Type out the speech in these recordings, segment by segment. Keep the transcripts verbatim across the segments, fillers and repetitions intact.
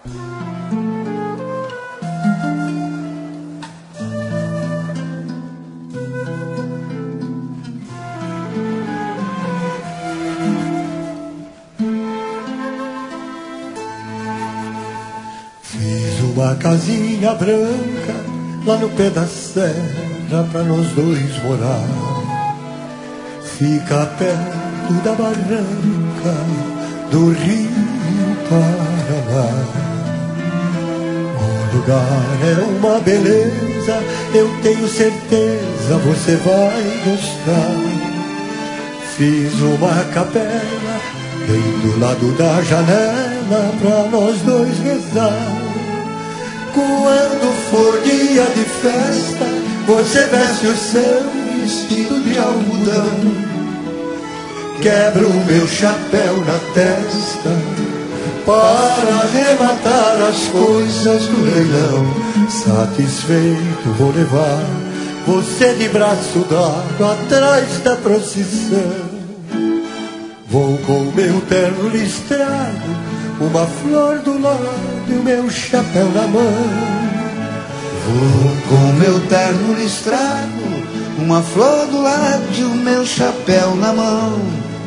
Uma casinha branca lá no pé da serra pra nós dois morar. Fica perto da barranca do Rio Paraná. O lugar é uma beleza, eu tenho certeza você vai gostar. Fiz uma capela bem do lado da janela pra nós dois rezar. Quando for dia de festa, você veste o seu vestido de algodão. Quebro o meu chapéu na testa para arrematar as coisas do leilão. Satisfeito vou levar você de braço dado atrás da procissão. Vou com meu terno listrado, uma flor do lado e o meu chapéu na mão. Vou com meu terno listrado, uma flor do lado e o meu chapéu na mão.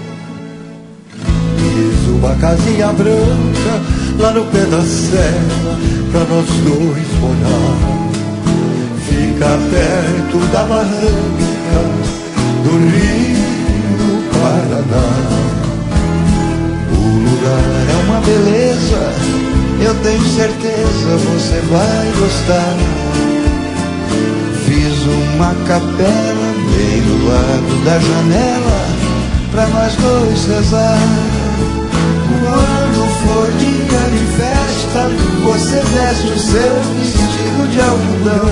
Fiz uma casinha branca lá no pé da serra pra nós dois morar. Fica perto da barranca do Rio Paraná. É uma beleza, eu tenho certeza você vai gostar. Fiz uma capela bem do lado da janela pra nós dois rezar. Quando for dia de festa, você veste o seu vestido de algodão.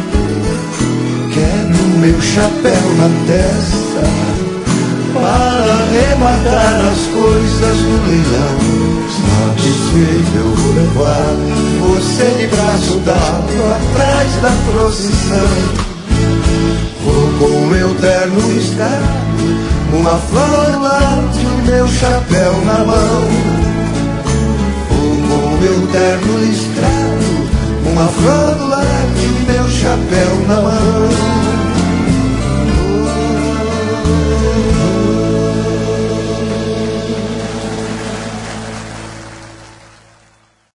Quebro o meu chapéu na testa para arrematar as coisas do leilão. Satisfeito eu vou levar você de braço dado atrás da procissão. Vou com meu terno listrado, uma flor do lado e o meu chapéu na mão. Vou com meu terno listrado, uma flor do lado